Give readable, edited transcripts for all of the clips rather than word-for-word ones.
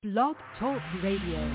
Blog Talk Radio.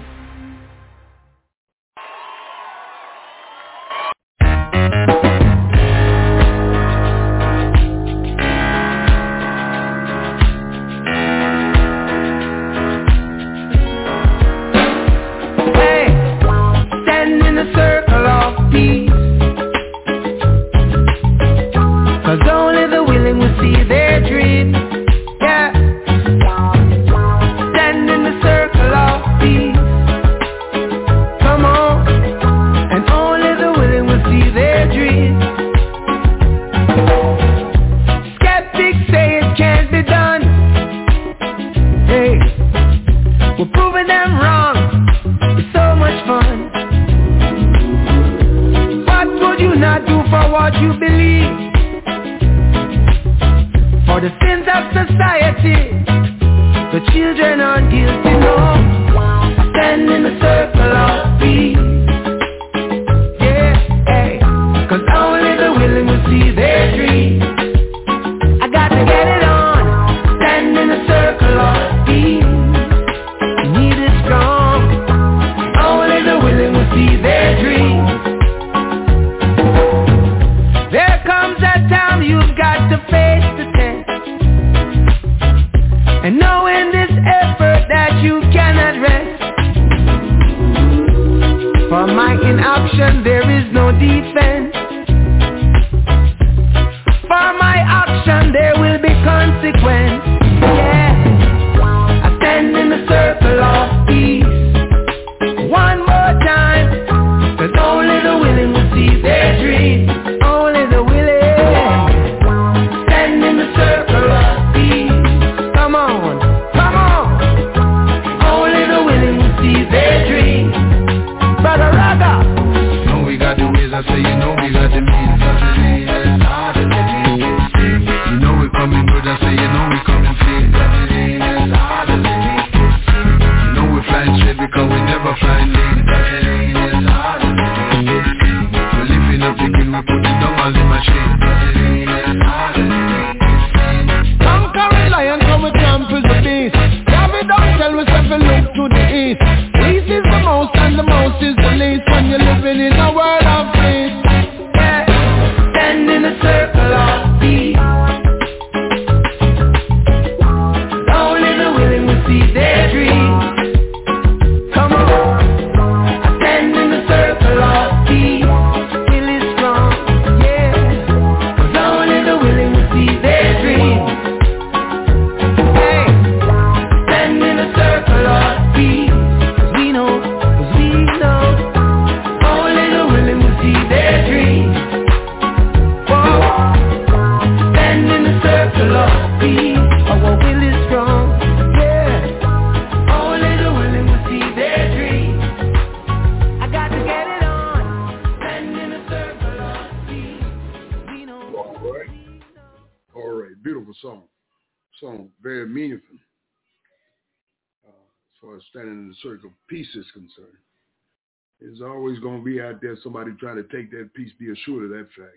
Is concerned. There's always going to be out there somebody trying to take that piece, be assured of that fact.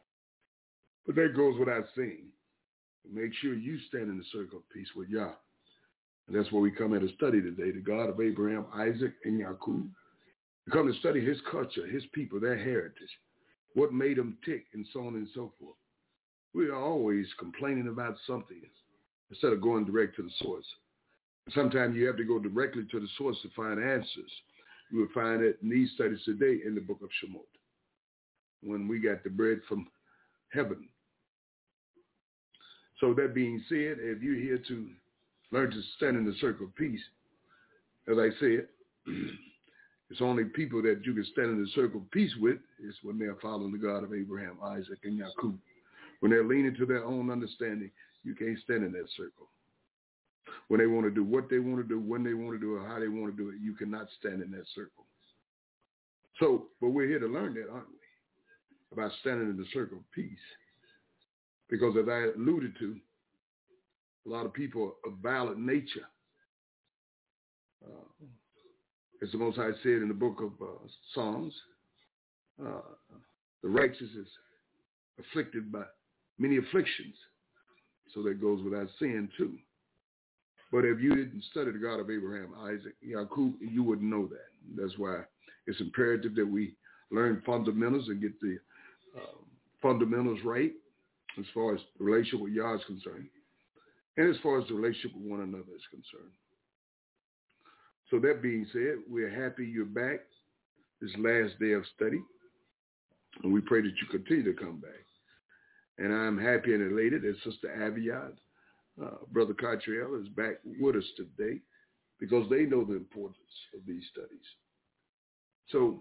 But that goes without saying. Make sure you stand in the circle of peace with Yah. And that's what we come here to study today, the God of Abraham, Isaac, and Jacob. We come to study his culture, his people, their heritage, what made them tick, and so on and so forth. We are always complaining about something instead of going direct to the source. Sometimes you have to go directly to the source to find answers. You will find it in these studies today in the book of Shemot, when we got the bread from heaven. So that being said, if you're here to learn to stand in the circle of peace, as I said, it's only people that you can stand in the circle of peace with is when they're following the God of Abraham, Isaac, and Jacob. When they're leaning to their own understanding, you can't stand in that circle. When they want to do what they want to do, when they want to do it, how they want to do it, you cannot stand in that circle. So, but we're here to learn that, aren't we? About standing in the circle of peace. Because as I alluded to, a lot of people of violent nature. As the Most High said in the book of Psalms, the righteous is afflicted by many afflictions. So that goes without saying too. But if you didn't study the God of Abraham, Isaac, Jacob, you wouldn't know that. That's why it's imperative that we learn fundamentals and get the fundamentals right as far as the relationship with Yah is concerned, and as far as the relationship with one another is concerned. So that being said, we're happy you're back this last day of study, and we pray that you continue to come back. And I'm happy and elated that Sister Aviad, Brother Cottrell is back with us today because they know the importance of these studies. So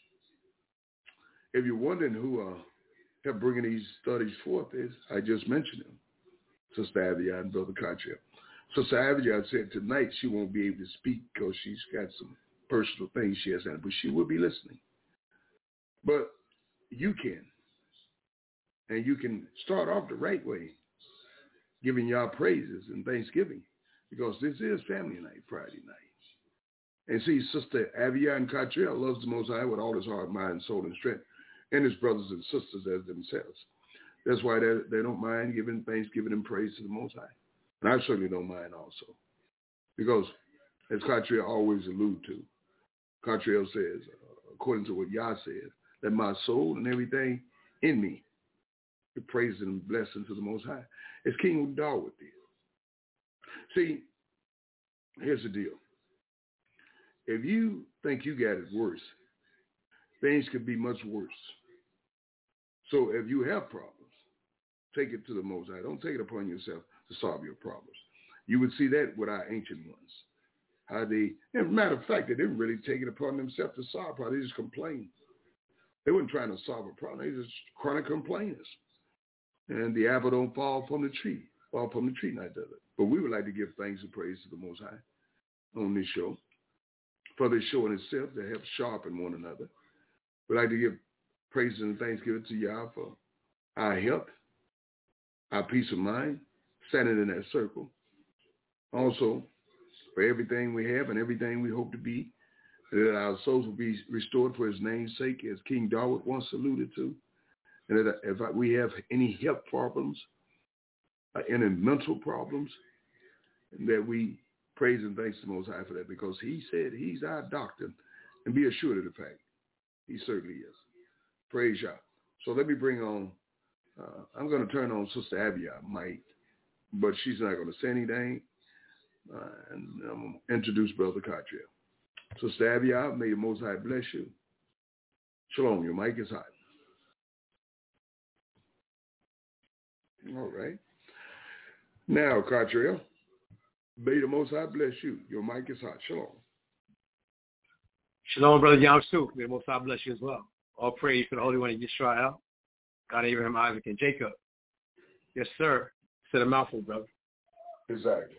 if you're wondering who have bringing these studies forth is, I just mentioned them, Sister Aviad and Brother Cottrell. Sister Aviad said tonight she won't be able to speak because she's got some personal things she has to do, but she will be listening. But you can. And you can start off the right way, giving y'all praises and thanksgiving, because this is family night, Friday night. And see, Sister Aviad and Cottrell loves the Most High with all his heart, mind, soul, and strength, and his brothers and sisters as themselves. That's why they don't mind giving thanksgiving and praise to the Most High. And I certainly don't mind also. Because, as Cottrell always alludes to, Cottrell says, according to what Yah says, that my soul and everything in me, it praises and blessing to the Most High. As King Dawud did. See, here's the deal. If you think you got it worse, things could be much worse. So if you have problems, take it to the Most High. Don't take it upon yourself to solve your problems. You would see that with our ancient ones. How they, as a matter of fact, they didn't really take it upon themselves to solve problems. They just complained. They weren't trying to solve a problem. They just chronic complainers. And the apple don't fall from the tree. Fall from the tree, not does it. But we would like to give thanks and praise to the Most High on this show. For this show in itself to help sharpen one another. We'd like to give praise and thanksgiving to Yah for our health, our peace of mind, standing in that circle. Also, for everything we have and everything we hope to be, that our souls will be restored for his name's sake, as King Dawud once alluded to. And that if we have any health problems, any mental problems, that we praise and thanks the Most High for that, because he said he's our doctor, and be assured of the fact. He certainly is. Praise Yah. So let me bring on, I'm going to turn on Sister Aviad, Mike, but she's not going to say anything. And I'm going to introduce Brother Cottrell. Sister Aviad, may the Most High bless you. Shalom, your mic is hot. All right. Now, Cottrell, may the Most High bless you. Your mic is hot. Shalom. Shalom, Brother Yamsu. May the Most High bless you as well. All praise to the Holy One of Yisrael, God, Abraham, Isaac, and Jacob. Yes, sir. Said a mouthful, brother. Exactly.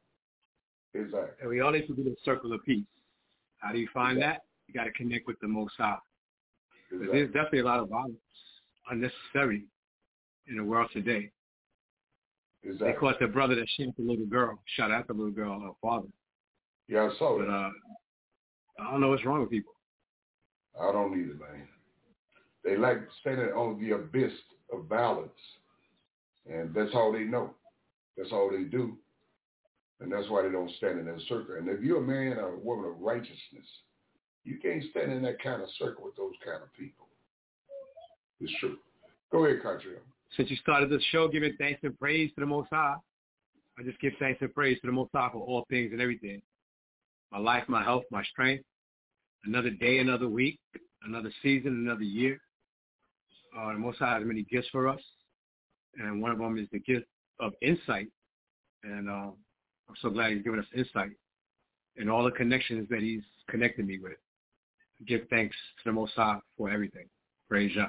And we all need to be the circle of peace. How do you find that? You got to connect with the Most High. There's definitely a lot of violence, unnecessary, in the world today. They caught the brother that shot the little girl, shot at the little girl, her father. Yeah, I saw but, that. I don't know what's wrong with people. I don't either, man. They like standing on the abyss of violence, and that's all they know. That's all they do, and that's why they don't stand in that circle. And if you're a man or a woman of righteousness, you can't stand in that kind of circle with those kind of people. It's true. Go ahead, Cottrell. Since you started this show, giving thanks and praise to the Most High, I just give thanks and praise to the Most High for all things and everything. My life, my health, my strength. Another day, another week, another season, another year. The Most High has many gifts for us, and one of them is the gift of insight. And I'm so glad he's given us insight in all the connections that he's connected me with. Give thanks to the Most High for everything. Praise Yah.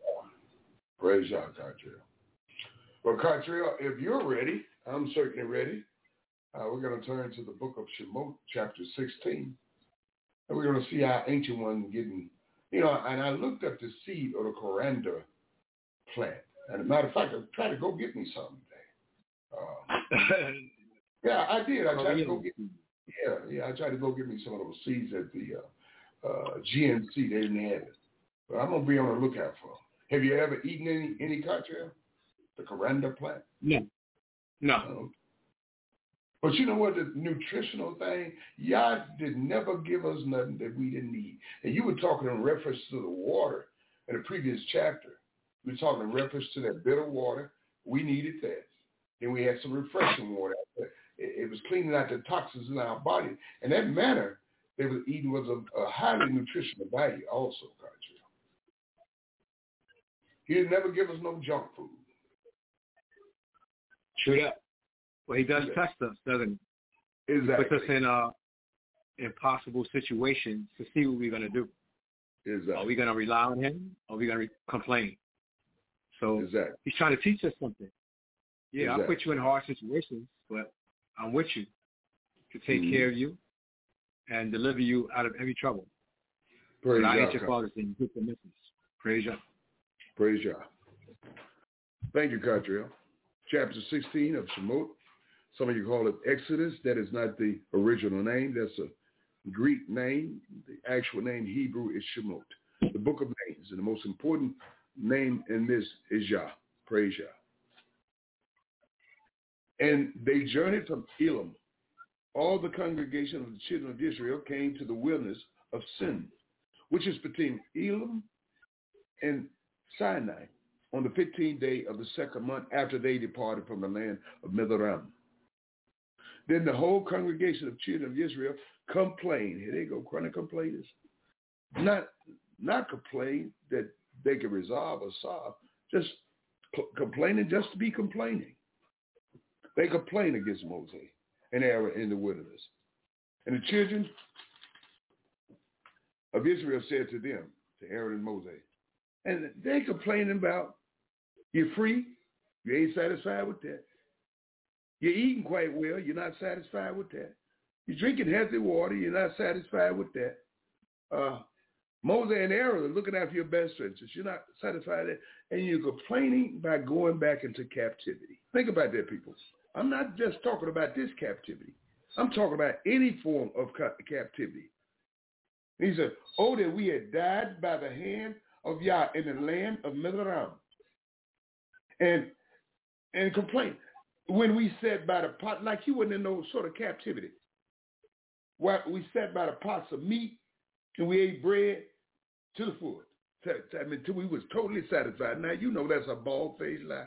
Praise Yah, Cottrell. Well, Cottrell, if you're ready, I'm certainly ready. We're going to turn to the book of Shemot, chapter 16. And we're going to see our ancient one getting, and I looked up the seed of the coriander plant. And as a matter of fact, I tried to go get me some today. Yeah, I did. I tried to go get me. I tried to go get me some of those seeds at the GNC. They didn't have it. But I'm going to be on the lookout for them. Have you ever eaten any Cottrell? The coriander plant? No. But you know what? The nutritional thing, Yah did never give us nothing that we didn't need. And you were talking in reference to the water in the previous chapter. We were talking in reference to that bitter water. We needed that. Then we had some refreshing water. It was cleaning out the toxins in our body. And that manner they were eating was a highly nutritional value also, God. He didn't never give us no junk food. True that. Well, he does test us, doesn't he? Exactly. Puts us in impossible situations to see what we're going to do. Exactly. Are we going to rely on him? Or are we going to complain? So he's trying to teach us something. Yeah, I'll put you in hard situations, but I'm with you to take care of you and deliver you out of every trouble. Praise I God. ain't your father's and you get the message. Praise God. Praise God. Thank you, Catriel. Chapter 16 of Shemot. Some of you call it Exodus. That is not the original name. That's a Greek name. The actual name Hebrew is Shemot. The book of names. And the most important name in this is Yah. Praise Yah. And they journeyed from Elam. All the congregation of the children of Israel came to the wilderness of Sin, which is between Elam and Sinai, on the 15th day of the second month after they departed from the land of Mizraim. Then the whole congregation of children of Israel complained. Here they go, chronic complainers. Not complain that they can resolve or solve, just complaining just to be complaining. They complained against Moses and Aaron in the wilderness. And the children of Israel said to them, to Aaron and Moses, and they complaining about, you're free, you ain't satisfied with that. You're eating quite well, you're not satisfied with that. You're drinking healthy water, you're not satisfied with that. Moses and Aaron are looking after your best interests, you're not satisfied with that, and you're complaining by going back into captivity. Think about that, people. I'm not just talking about this captivity. I'm talking about any form of captivity. And he said, oh, that we had died by the hand of Yah in the land of Mizraim. And complain. When we sat by the pot, like you wasn't in no sort of captivity. While we sat by the pots of meat and we ate bread to the full. I mean, till we was totally satisfied. Now, you know that's a bald-faced lie.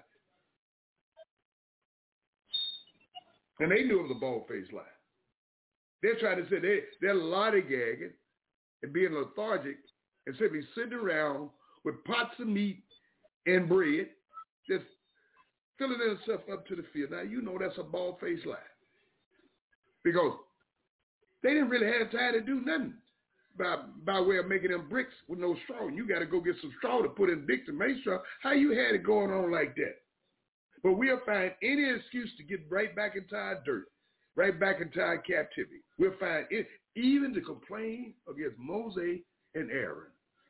And they knew it was a bald-faced lie. They're trying to say they're lollygagging and being lethargic and simply sitting around with pots of meat and bread, just filling themselves up to the field. Now, you know that's a bald-faced lie. Because they didn't really have time to do nothing by way of making them bricks with no straw. And you got to go get some straw to put in bricks and make straw. How you had it going on like that? But we'll find any excuse to get right back into our dirt, right back into our captivity. We'll find it, even to complain against Moses and Aaron.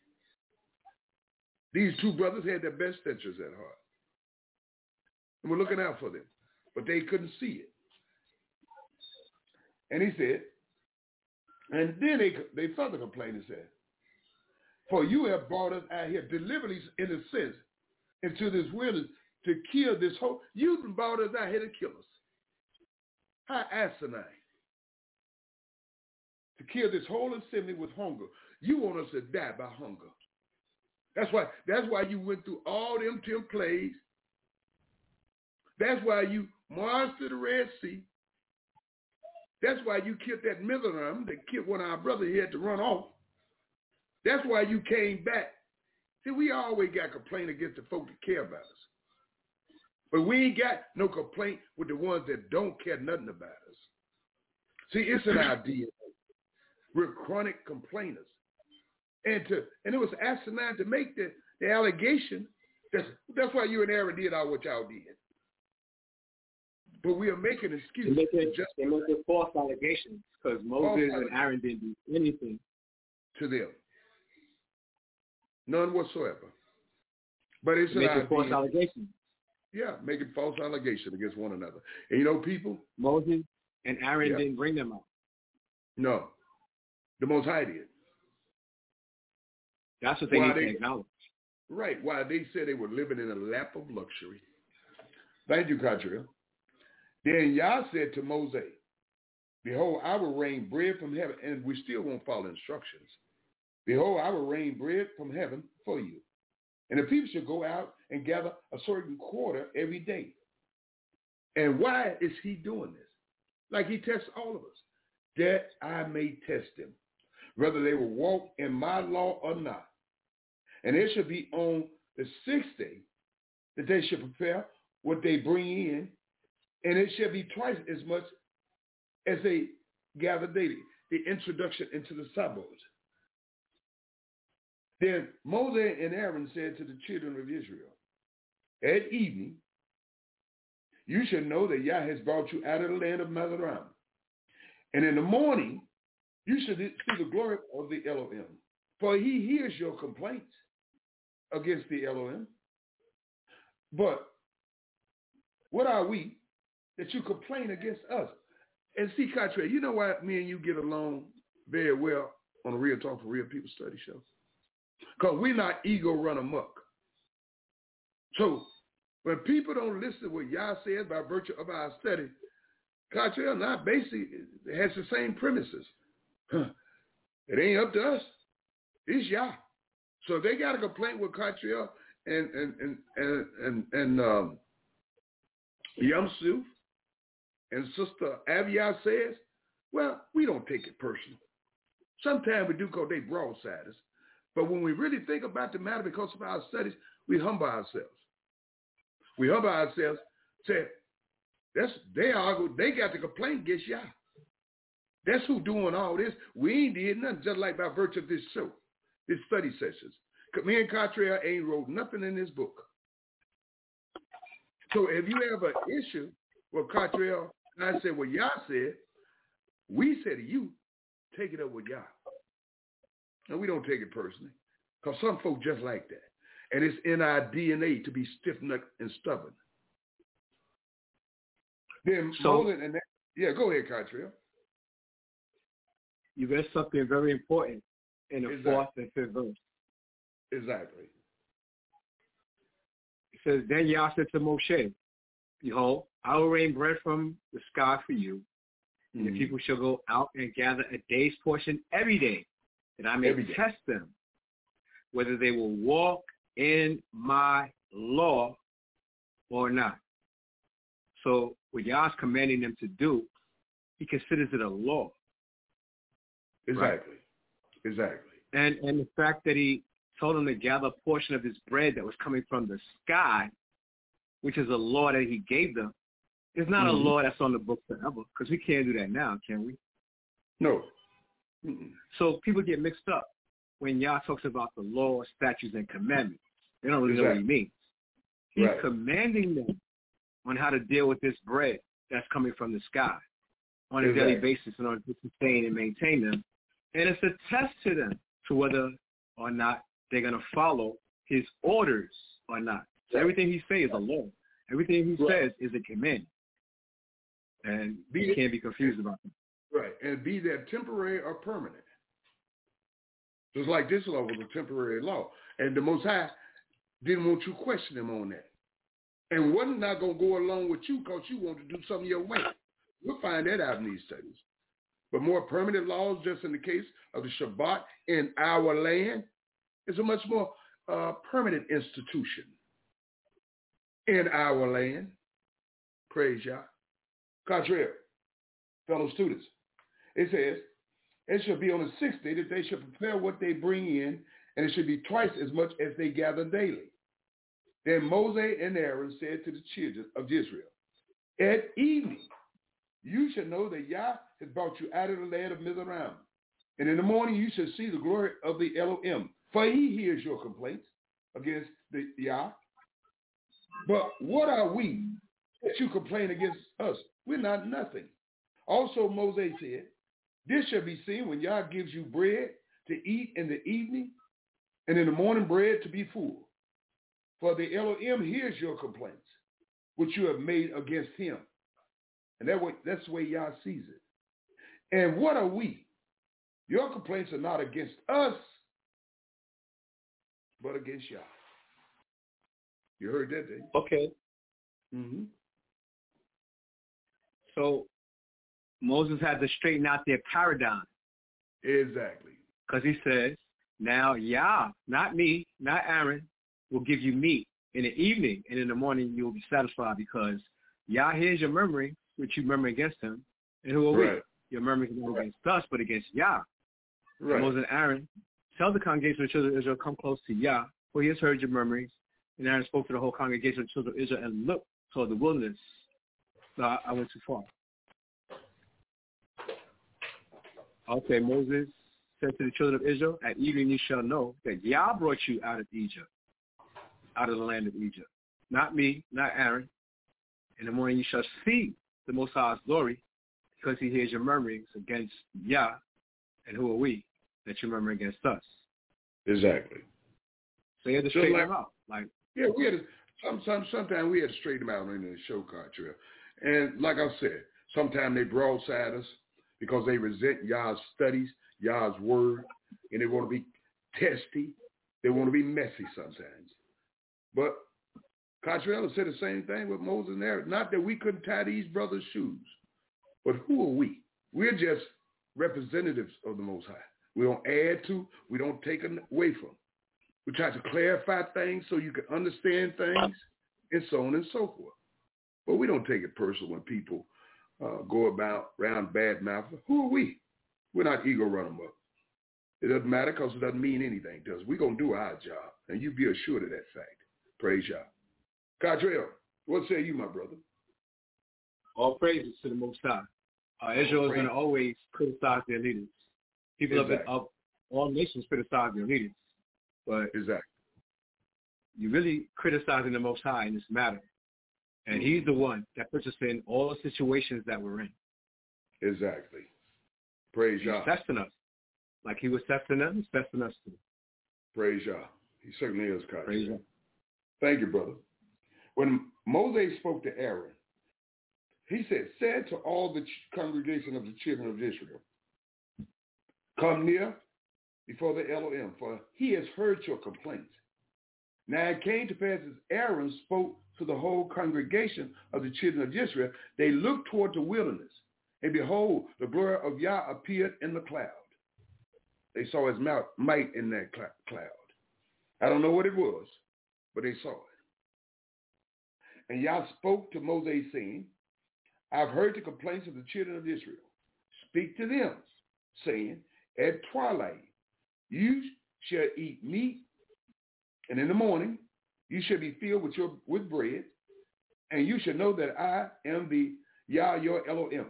These two brothers had their best interests at heart. And we're looking out for them. But they couldn't see it. And he said, and then they further complained and said, for you have brought us out here deliberately, in a sense, into this wilderness to kill this whole, you brought us out here to kill us. How asinine. To kill this whole assembly with hunger. You want us to die by hunger. That's why you went through all them 10 plagues. That's why you marched to the Red Sea. That's why you killed that Mizraim, that killed one of our brothers. He had to run off. That's why you came back. See, we always got complaint against the folk that care about us. But we ain't got no complaint with the ones that don't care nothing about us. See, it's in our DNA. We're chronic complainers. And it was asinine to make the allegation. That's why you and Aaron did all what y'all did. But we are making excuses. They make it false allegations because Moses and Aaron didn't do anything to them. None whatsoever. But it's an making false allegations. Yeah, making false allegations against one another. And you know, people? Moses and Aaron didn't bring them out. No. The Most High did. That's what they need to acknowledge. Right. Why they said they were living in a lap of luxury. Thank you, Catriel. Then Yah said to Moses, behold, I will rain bread from heaven, and we still won't follow instructions. Behold, I will rain bread from heaven for you. And the people shall go out and gather a certain quarter every day. And why is he doing this? Like he tests all of us, that I may test them, whether they will walk in my law or not. And it shall be on the sixth day that they shall prepare what they bring in, and it shall be twice as much as they gather daily. The introduction into the Sabbath. Then Moses and Aaron said to the children of Israel, at evening, you shall know that Yah has brought you out of the land of Mizraim. And in the morning, you shall see the glory of the Elohim. For he hears your complaints against the Elohim. But what are we that you complain against us? And see, Cottrell, you know why me and you get along very well on the Real Talk for Real People study show? Because we're not ego run amok. So when people don't listen to what Yah says by virtue of our study, Cottrell not basically has the same premises. It ain't up to us. It's Yah. So if they got a complaint with Cottrell and Yamsuf and Sister Avia says, well, we don't take it personal. Sometimes we do because they broadsiders. But when we really think about the matter because of our studies, we humble ourselves. We humble ourselves, say, they got the complaint against Yah. That's who doing all this. We ain't did nothing, just like by virtue of this show, this study sessions. Me and Cottrell ain't wrote nothing in this book. So if you have an issue with Cottrell, and I said what Yah said, we say to you, take it up with Yah. And we don't take it personally, because some folk just like that. And it's in our DNA to be stiff-necked and stubborn. Then Moses and that, yeah, go ahead, Cottrell. You read something very important in the fourth and fifth verse. Exactly. It says, then Yah said to Moshe, behold, I will rain bread from the sky for you, and the people shall go out and gather a day's portion every day, that I may test them, whether they will walk in my law or not. So what Yah's commanding them to do, he considers it a law. Exactly. Right? Exactly. And the fact that he told them to gather a portion of his bread that was coming from the sky, which is a law that he gave them, is not a law that's on the book forever, because we can't do that now, can we? No. So people get mixed up when Yah talks about the law, statutes, and commandments. They don't really know what he means. He's commanding them on how to deal with this bread that's coming from the sky on a daily basis in order to sustain and maintain them. And it's a test to them to whether or not they're going to follow his orders or not. So everything he says is a law. Everything he says is a command. And you can't be confused about it. Right. And be that temporary or permanent. Just like this law was a temporary law. And the Most High didn't want you to question him on that. And wasn't not going to go along with you because you want to do something your way. We'll find that out in these studies. But more permanent laws, just in the case of the Shabbat in our land, is a much more permanent institution in our land. Praise Yah. Contrary, fellow students, it says, it shall be on the sixth day that they shall prepare what they bring in, and it should be twice as much as they gather daily. Then Moses and Aaron said to the children of Israel, at evening you shall know that Yah has brought you out of the land of Mizraim. And in the morning you shall see the glory of the Elohim. For he hears your complaints against the Yah. But what are we that you complain against us? We're not nothing. Also Moses said, this shall be seen when Yah gives you bread to eat in the evening, and in the morning bread to be full. For the Elohim hears your complaints, which you have made against him. And that's the way Yah sees it. And what are we? Your complaints are not against us, but against Yah. You heard that, didn't you? Okay. So Moses had to straighten out their paradigm. Exactly. Because he says, now Yah, not me, not Aaron, will give you meat in the evening, and in the morning you will be satisfied, because Yah hears your murmuring, which you murmur against him, and who are we? Your murmuring is not against us, but against Yah. Right. And Moses and Aaron tell the congregation of the children of Israel, come close to Yah, for he has heard your murmurings. And Aaron spoke to the whole congregation of the children of Israel and looked toward the wilderness. So I went too far. Okay, Moses said to the children of Israel, at evening you shall know that Yah brought you out of Egypt, out of the land of Egypt. Not me, not Aaron. In the morning you shall see the Most High's glory, because he hears your murmurings against Yah. And who are we that you murmur against us? Exactly. So you had to straighten them out. Yeah, we had to, sometimes we had to straighten them out in the show Cartrell. And like I said, sometimes they broadside us because they resent Yah's studies, Yah's word, and they want to be testy. They want to be messy sometimes. But Cartrell said the same thing with Moses and Aaron. Not that we couldn't tie these brothers' shoes, but who are we? We're just representatives of the Most High. We don't add to, we don't take away from. We try to clarify things so you can understand things, and so on and so forth. But we don't take it personal when people go about around bad mouth. Who are we? We're not ego run them up. It doesn't matter because it doesn't mean anything to us. We're going to do our job, and you be assured of that fact. Praise Yah. Cartrell, what say you, my brother? All praises to the Most High. Israel is going to always criticize their leaders. People of all nations criticize their leaders. But you're really criticizing the Most High in this matter. And he's the one that puts us in all the situations that we're in. Exactly. Praise Yah. He's testing us. Like he was testing them, he's testing us too. Praise Yah. He certainly is, Cartrell. Praise Yah. Thank you, brother. When Moses spoke to Aaron, he said to all the congregation of the children of Israel, come near before the Elohim, for he has heard your complaints. Now it came to pass as Aaron spoke to the whole congregation of the children of Israel, they looked toward the wilderness, and behold, the glory of Yah appeared in the cloud. They saw his might in that cloud. I don't know what it was, but they saw it. And Yah spoke to Moses, saying, I've heard the complaints of the children of Israel. Speak to them, saying, at twilight you shall eat meat, and in the morning you shall be filled with bread, and you shall know that I am the Yah your Elohim.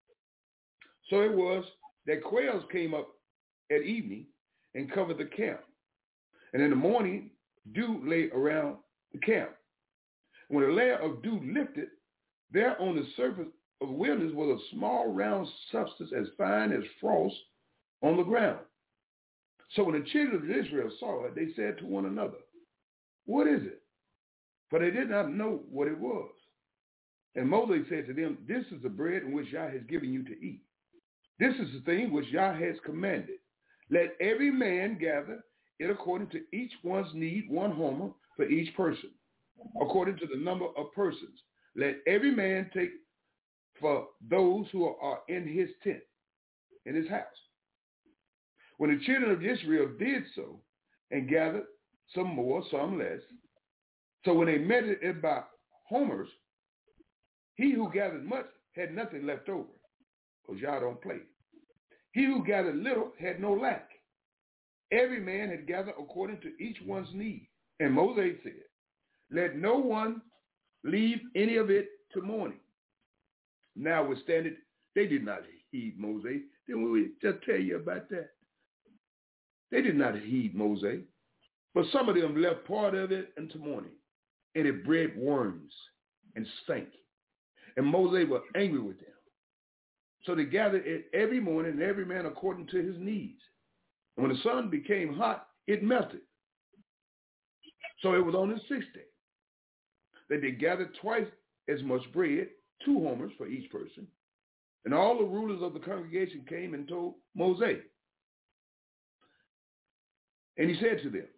So it was that quails came up at evening and covered the camp, and in the morning dew lay around the camp. When a layer of dew lifted, there on the surface of the wilderness was a small round substance as fine as frost on the ground. So when the children of Israel saw it, they said to one another, what is it? For they did not know what it was. And Moses said to them, this is the bread in which Yah has given you to eat. This is the thing which Yah has commanded. Let every man gather it according to each one's need, 1 homer for each person, according to the number of persons. Let every man take for those who are in his tent, in his house. When the children of Israel did so, and gathered some more, some less, so when they measured it by homers, he who gathered much had nothing left over, because y'all don't play. He who gathered little had no lack. Every man had gathered according to each one's need. And Moses said, let no one leave any of it to morning. Notwithstanding, they did not heed Moses. Didn't we just tell you about that? They did not heed Moses. But some of them left part of it until morning, and it bred worms and stank. And Moses was angry with them. So they gathered it every morning, and every man according to his needs. And when the sun became hot, it melted. So it was on the 6th day that they gathered twice as much bread, 2 homers for each person. And all the rulers of the congregation came and told Moses. And he said to them,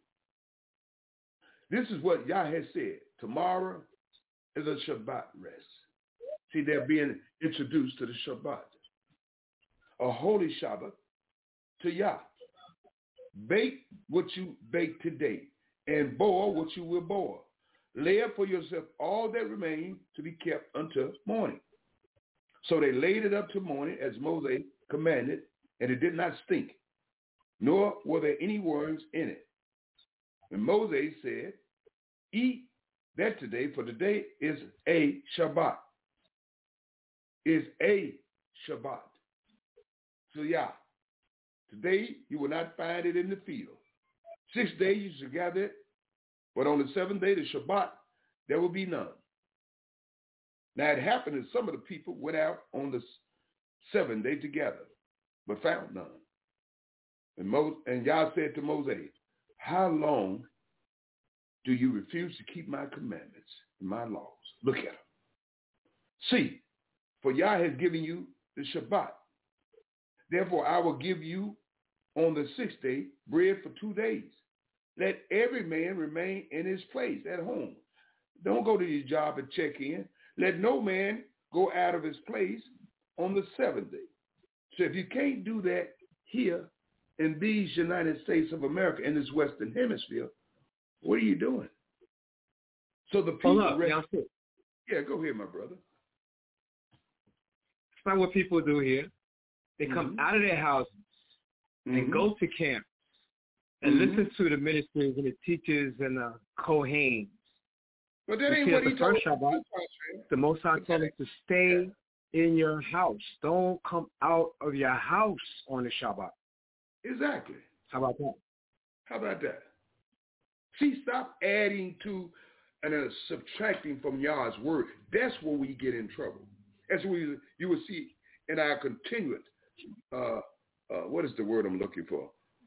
this is what Yah has said. Tomorrow is a Shabbat rest. See, they're being introduced to the Shabbat, a holy Shabbat to Yah. Bake what you bake today, and boil what you will boil. Lay up for yourself all that remain to be kept until morning. So they laid it up till morning, as Moses commanded, and it did not stink, nor were there any worms in it. And Moses said, eat that today, for today is a Shabbat. Is a Shabbat. So yeah, today you will not find it in the field. 6 days you shall gather it, but on the seventh day, the Shabbat, there will be none. Now it happened that some of the people went out on the seventh day together, but found none. And Yah said to Moses, how long do you refuse to keep my commandments and my laws? Look at them. See, for Yah has given you the Shabbat. Therefore, I will give you on the sixth day bread for 2 days. Let every man remain in his place at home. Don't go to your job and check in. Let no man go out of his place on the seventh day. So if you can't do that here in these United States of America, in this Western Hemisphere, what are you doing? So the people... Yeah, go ahead, my brother. It's not what people do here. They come out of their houses and go to camp and listen to the ministers and the teachers and the Kohanes. But that ain't what he told us. The Most High told us to stay in your house. Don't come out of your house on the Shabbat. Exactly. How about that? How about that? See, stop adding to and subtracting from Yah's word. That's where we get in trouble. As you will see in our continued, what is the word I'm looking for?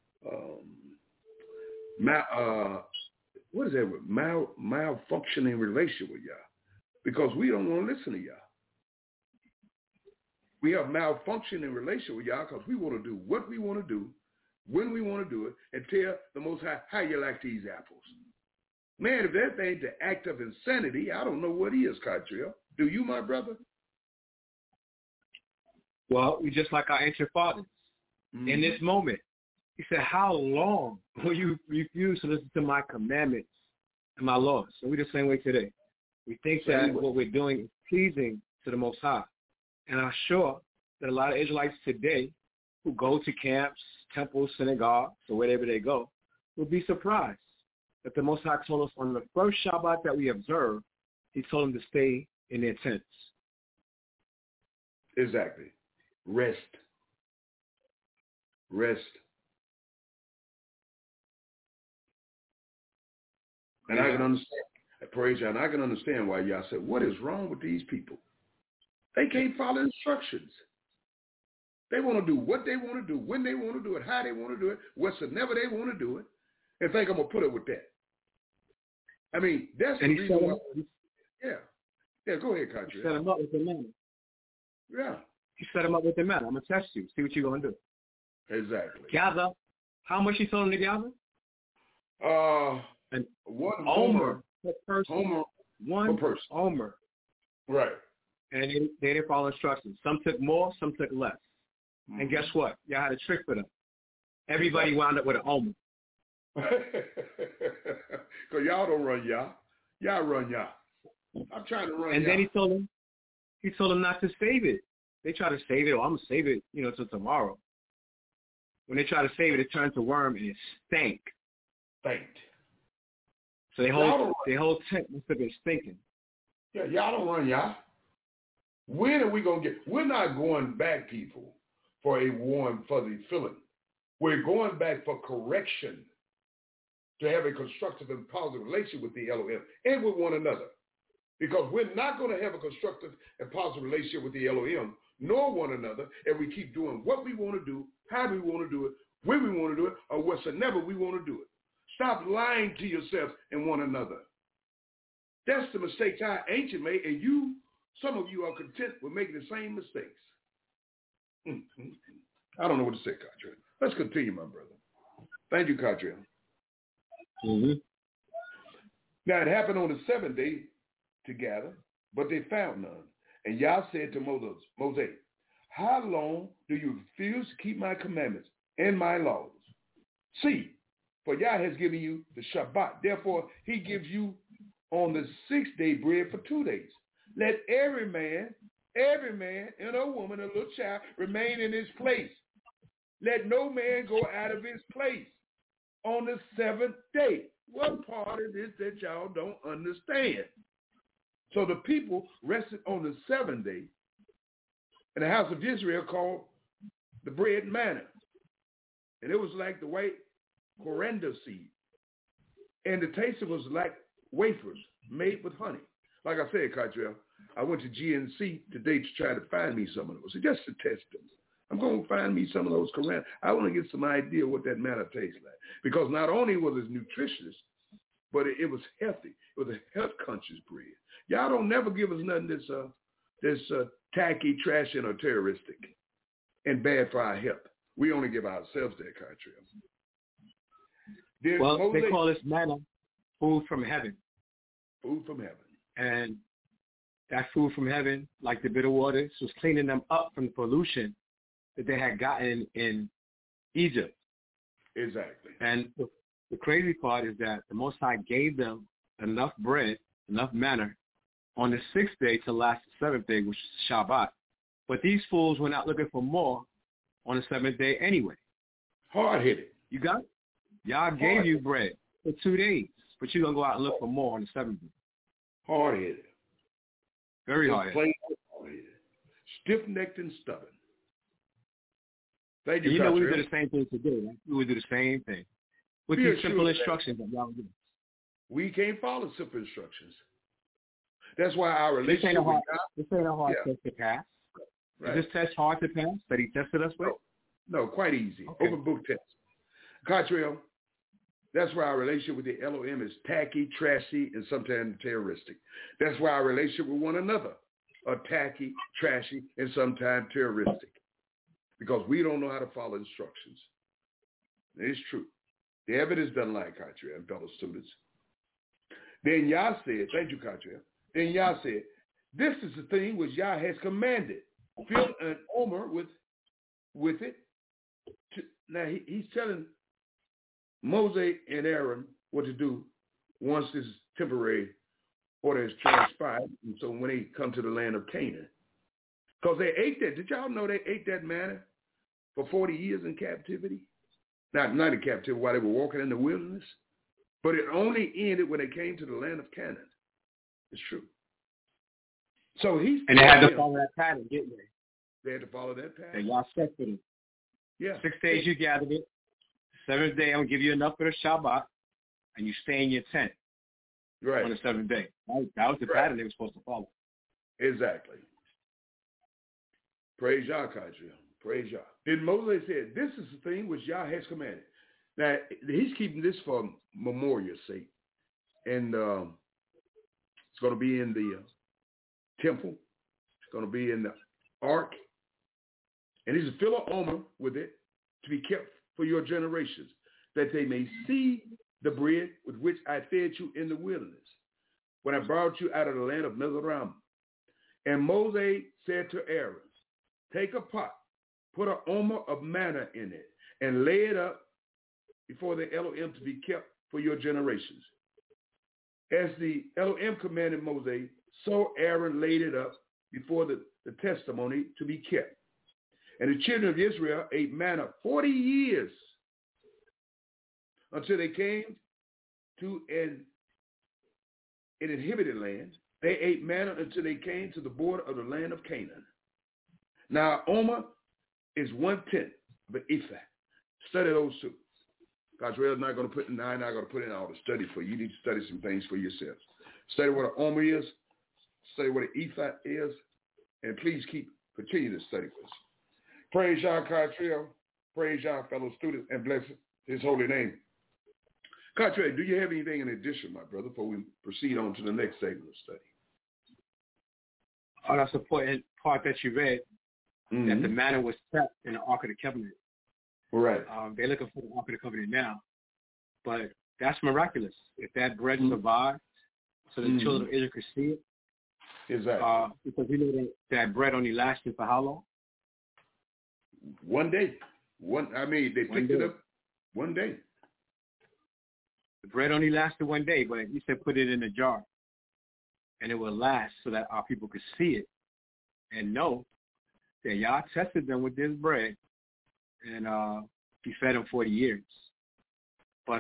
What is that word? Malfunctioning relation with Yah. Because we don't want to listen to Yah. We have malfunctioning relation with Yah because we want to do what we want to do, when we want to do it, and tell the Most High, how you like these apples. Man, if that ain't the act of insanity, I don't know what is, Cottrell. Do you, my brother? Well, we just like our ancient fathers. In this moment, he said, how long will you refuse to listen to my commandments and my laws? And we're the same way today. We think that what we're doing is pleasing to the Most High. And I'm sure that a lot of Israelites today who go to camps, temples, synagogues, or wherever they go, will be surprised that the Most High told us on the first Shabbat that we observe, he told them to stay in their tents. Exactly. Rest. And I can understand, praise you, and I can understand why y'all said, what is wrong with these people? They can't follow instructions. They want to do what they want to do, when they want to do it, how they want to do it, whatsoever they want to do it, and think I'm going to put up with that. I mean, that's the reason why. Yeah, go ahead, Country. Set him up with the manna. Yeah. You set him up with the manna. I'm going to test you, see what you're going to do. Exactly. Gather. How much you told him to gather? And one Omer per person. One per person. Omer. Right. And they didn't follow instructions. Some took more, some took less. And guess what? Y'all had a trick for them. Everybody wound up with an Omer. Because y'all don't run Yah. Y'all run Yah. I'm trying to run And Yah. then he told them not to save it. They try to save it. I'm going to save it, till tomorrow. When they try to save it, it turns to worm and it stank. So the whole tent must have been stinking. Yeah, y'all don't run Yah. When are we going to get? We're not going back, people, for a warm, fuzzy feeling. We're going back for correction, to have a constructive and positive relationship with the Elohim and with one another. Because we're not going to have a constructive and positive relationship with the Elohim nor one another if we keep doing what we want to do, how we want to do it, when we want to do it, or whatsoever we want to do it. Stop lying to yourself and one another. That's the mistakes our ancient made, and some of you are content with making the same mistakes. I don't know what to say, Cottrell. Let's continue, my brother. Thank you, Cottrell. Now, it happened on the seventh day to gather, but they found none. And Yah said to Moses, how long do you refuse to keep my commandments and my laws? See, for Yah has given you the Shabbat. Therefore, he gives you on the 6th day bread for 2 days. Let every man and a woman, a little child, remain in his place. Let no man go out of his place on the 7th day. What part of this that y'all don't understand? So the people rested on the 7th day, and the house of Israel called the bread manna. And it was like the white coriander seed. And the taste of it was like wafers made with honey. Like I said, Cottrell, I went to GNC today to try to find me some of those, just to test them. I'm going to find me some of those coriander. I want to get some idea what that manna tastes like. Because not only was it nutritious, but it was healthy. It was a health-conscious bread. Y'all don't never give us nothing that's tacky, trashy, or terroristic and bad for our health. We only give ourselves that, Cottrell. Well, they call this manna food from heaven. Food from heaven. And that food from heaven, like the bitter waters, was cleaning them up from the pollution that they had gotten in Egypt. Exactly. And the crazy part is that the Most High gave them enough bread, enough manna, on the 6th day to last the 7th day, which is Shabbat. But these fools went out looking for more on the 7th day anyway. Hard-headed. You got it? Y'all gave you bread for 2 days, but you're going to go out and look for more on the 7th day. Hard-headed. Very hard-headed. Stiff-necked and stubborn. Thank you you, know, we would do the same thing today, right? We would do the same thing. With these simple instructions that y'all do. We can't follow simple instructions. That's why our relationship with God... This ain't a hard test to pass. Right. Is this test hard to pass that he tested us with? No, quite easy. Okay. Open book test. Cottrell, that's why our relationship with the Elohim is tacky, trashy, and sometimes terroristic. That's why our relationship with one another are tacky, trashy, and sometimes terroristic. Because we don't know how to follow instructions. It's true. The evidence doesn't lie, Cottrell and fellow students. Then Yah said, thank you, Cottrell. Then Yah said, this is the thing which Yah has commanded. Fill an omer with it. Now he's telling Moses and Aaron what to do once this temporary order has transpired. And so when they come to the land of Canaan. Because they ate that. Did y'all know they ate that manna for 40 years in captivity? Not in captivity while they were walking in the wilderness. But it only ended when they came to the land of Canaan. It's true. So he's... And they had to follow that pattern, didn't they? They had to follow that pattern. And y'all set for them. Yeah. 6 days you gathered it. 7th day I'm going to give you enough for the Shabbat. And you stay in your tent. Right. On the 7th day. That was the pattern they were supposed to follow. Exactly. Praise Yah, Cottrell. Praise Yah. Then Moses said, this is the thing which Yah has commanded. Now, he's keeping this for memorial's sake. And it's going to be in the temple. It's going to be in the ark. And he's to fill an omer with it to be kept for your generations, that they may see the bread with which I fed you in the wilderness, when I brought you out of the land of Mizraim. And Moses said to Aaron, take a pot, put an omer of manna in it, and lay it up before the Elohim to be kept for your generations. As the Elohim commanded Moses, so Aaron laid it up before the testimony to be kept. And the children of Israel ate manna 40 years until they came to an inhabited land. They ate manna until they came to the border of the land of Canaan. Now, omer is 1/10 of an ephah. Study those two. Cottrell's not going to put in, I'm not going to put in all the study for you. You need to study some things for yourselves. Study what an omer is. Study what an ephah is. And please continue to study with us. Praise Yah, Cottrell. Praise Yah, fellow students, and bless his holy name. Cottrell, do you have anything in addition, my brother, before we proceed on to the next segment of study? Oh, that's the part that you read, that the manna was kept in the Ark of the Covenant. Right. They're looking for the Ark of the Covenant now. But that's miraculous. If that bread survived so the children of Israel could see it, Exactly. Because you know that bread only lasted for how long? One day. They picked it up one day. The bread only lasted one day, but he said put it in a jar, and it will last so that our people could see it and know that Yah tested them with this bread, and he fed them 40 years. But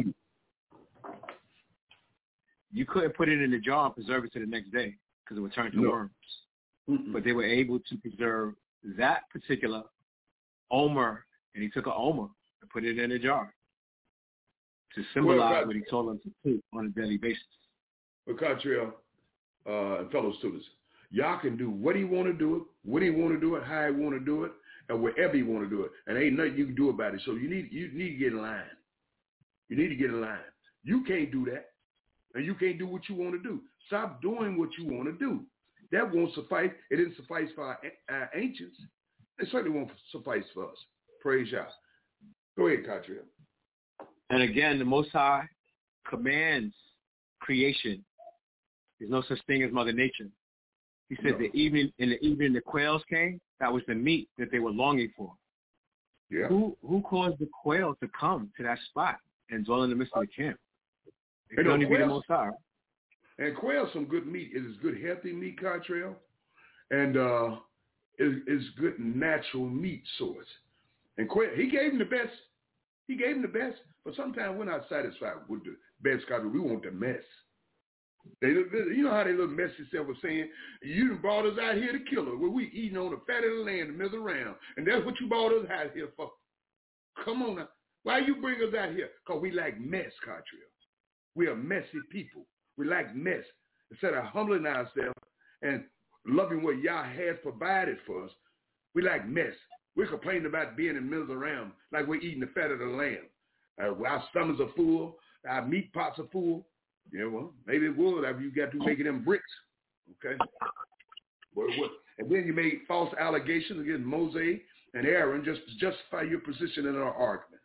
you couldn't put it in a jar and preserve it to the next day because it would turn to worms. Mm-mm. But they were able to preserve that particular omer, and he took an omer and put it in a jar to symbolize what he told them to do on a daily basis. But Cottrell and fellow students, y'all can do what he want to do it, when he want to do it, how he want to do it, and wherever he want to do it. And ain't nothing you can do about it. So you need to get in line. You need to get in line. You can't do that. And you can't do what you want to do. Stop doing what you want to do. That won't suffice. It didn't suffice for our ancients. It certainly won't suffice for us. Praise Yah. Go ahead, Cottrell. And again, the Most High commands creation. There's no such thing as Mother Nature. He said in the evening the quails came. That was the meat that they were longing for. Yeah. Who caused the quail to come to that spot and dwell in the midst of the camp? It could only be the Most High. And quail, some good meat. It is good, healthy meat, Cottrell. And it's good natural meat source. And quail, he gave him the best. He gave him the best. But sometimes we're not satisfied with the best, Cottrell. We want the mess. You know how they little messy self was saying, you done brought us out here to kill us. Well, we eating on the fat of the land and middle around. And that's what you brought us out here for. Come on now. Why you bring us out here? Because we like mess, Cottrell. We are messy people. We like mess. Instead of humbling ourselves and loving what Yah has provided for us, we like mess. We're complaining about being in middle around like we're eating the fat of the lamb. Our stomachs are full. Our meat pots are full. Yeah, well, maybe it would after you got to making them bricks. Okay? And then you made false allegations against Moses and Aaron just to justify your position in our argument.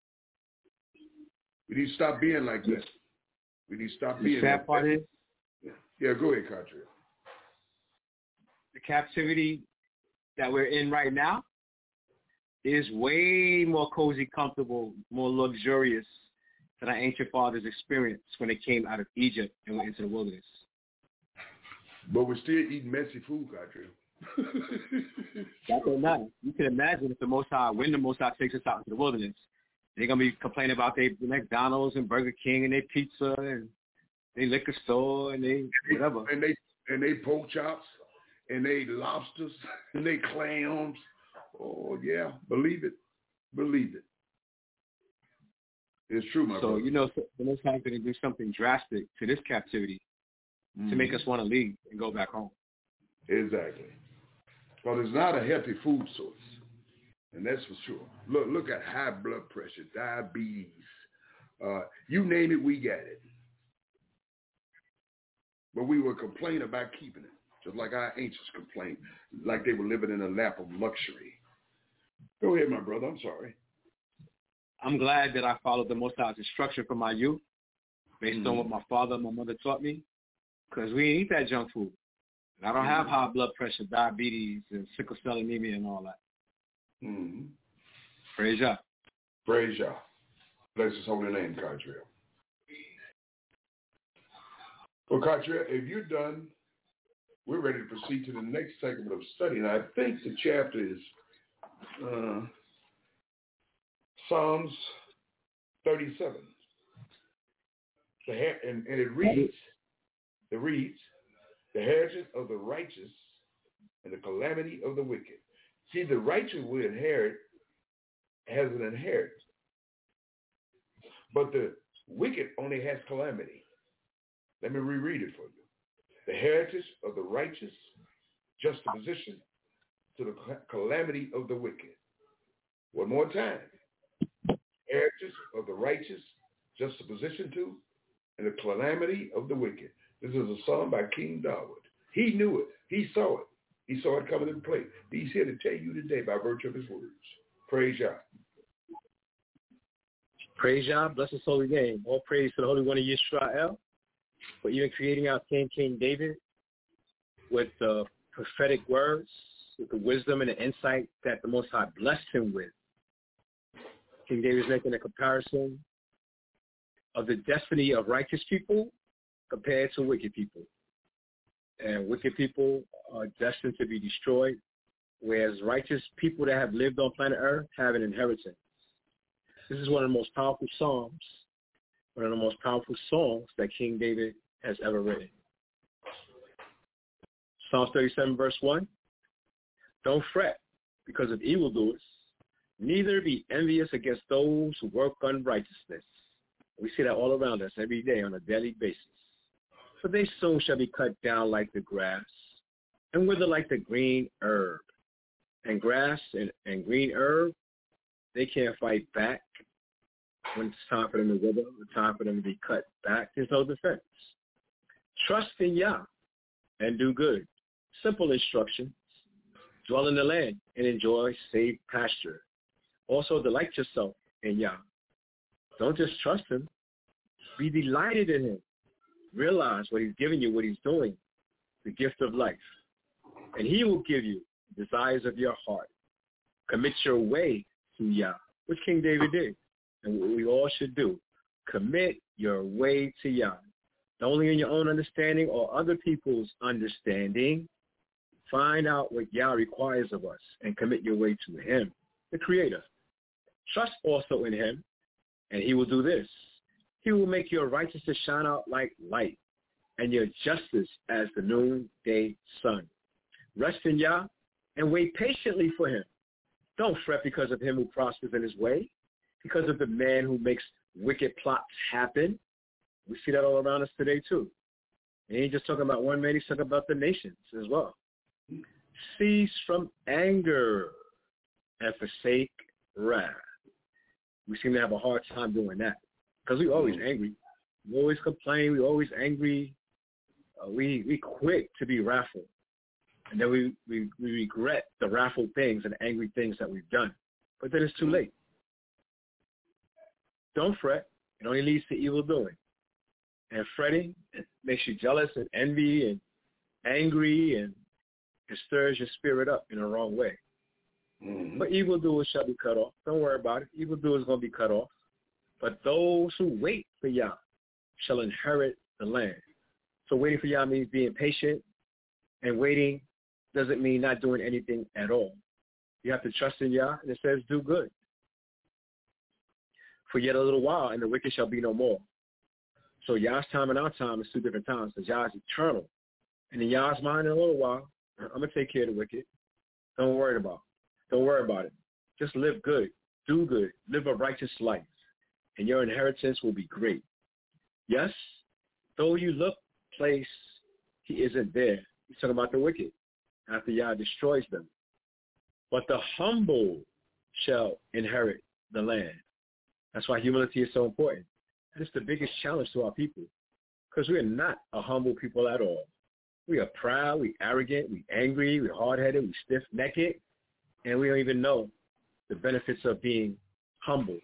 We need to stop being like that. We need to stop being like that. Yeah, go ahead, Cottrell. The captivity that we're in right now is way more cozy, comfortable, more luxurious than our ancient fathers experienced when they came out of Egypt and went into the wilderness. But we're still eating messy food, Cottrell. That don't matter. You can imagine if when the Most High takes us out into the wilderness, they're going to be complaining about their McDonald's and Burger King and their pizza and their liquor store and they whatever. And they pork chops and they lobsters and they clams. Oh, yeah. Believe it. Believe it. It's true, my brother. So, the Most High is going to do something drastic to this captivity to make us want to leave and go back home. Exactly. Well, it's not a healthy food source. And that's for sure. Look at high blood pressure, diabetes. You name it, we got it. But we will complain about keeping it, just like our ancients complained, like they were living in a lap of luxury. Go ahead, my brother. I'm sorry. I'm glad that I followed the Most High's instruction from my youth, based on what my father and my mother taught me, because we ain't eat that junk food. And I don't have high blood pressure, diabetes, and sickle cell anemia and all that. Mm-hmm. Praise Yah. Praise Yah. Bless his holy name, Cottrell. Well, Cottrell, if you're done, we're ready to proceed to the next segment of study. And I think the chapter is Psalms 37. And it reads, the heritage of the righteous and the calamity of the wicked. See, the righteous will inherit as an inheritance. But the wicked only has calamity. Let me reread it for you. The heritage of the righteous, juxtaposition to the calamity of the wicked. One more time. Heritage of the righteous, juxtaposition to, and the calamity of the wicked. This is a song by King David. He knew it. He saw it. He saw it coming into play. He's here to tell you today by virtue of his words. Praise Yah. Praise Yah. Bless his holy name. All praise to the Holy One of Yisrael for even creating our King David with the prophetic words, with the wisdom and the insight that the Most High blessed him with. King David is making a comparison of the destiny of righteous people compared to wicked people. And wicked people are destined to be destroyed, whereas righteous people that have lived on planet Earth have an inheritance. This is one of the most powerful psalms, one of the most powerful songs that King David has ever written. Psalms 37, verse 1. Don't fret because of evildoers, neither be envious against those who work unrighteousness. We see that all around us every day on a daily basis. For they soon shall be cut down like the grass and wither like the green herb. And grass and green herb, they can't fight back when it's time for them to wither, it's time for them to be cut back. There's no defense. Trust in Yah and do good. Simple instructions. Dwell in the land and enjoy safe pasture. Also delight yourself in Yah. Don't just trust him. Be delighted in him. Realize what he's giving you, what he's doing, the gift of life. And he will give you the desires of your heart. Commit your way to Yah, which King David did, and what we all should do. Commit your way to Yah. Not only in your own understanding or other people's understanding. Find out what Yah requires of us and commit your way to him, the Creator. Trust also in him, and he will do this. He will make your righteousness shine out like light, and your justice as the noonday sun. Rest in Yah and wait patiently for him. Don't fret because of him who prospers in his way, because of the man who makes wicked plots happen. We see that all around us today too. And he ain't just talking about one man, he's talking about the nations as well. Cease from anger and forsake wrath. We seem to have a hard time doing that because we're always angry. We always complain. We're always angry. We quick to be wrathful. And then we regret the wrathful things and angry things that we've done. But then it's too late. Don't fret. It only leads to evil doing. And fretting makes you jealous and envy and angry, and it stirs your spirit up in the wrong way. Mm-hmm. But evildoers shall be cut off. Don't worry about it. Evildoers are going to be cut off. But those who wait for Yah shall inherit the land. So waiting for Yah means being patient, and waiting doesn't mean not doing anything at all. You have to trust in Yah, and it says do good. For yet a little while, and the wicked shall be no more. So Yah's time and our time is two different times, because Yah is eternal. And in Yah's mind, in a little while, I'm going to take care of the wicked. Don't worry about it. Just live good, do good, live a righteous life, and your inheritance will be great. Yes, though you look place, he isn't there. He's talking about the wicked after Yah destroys them. But the humble shall inherit the land. That's why humility is so important. And it's the biggest challenge to our people, because we are not a humble people at all. We are proud, we arrogant, we angry, we hard-headed, we stiff-necked, and we don't even know the benefits of being humble.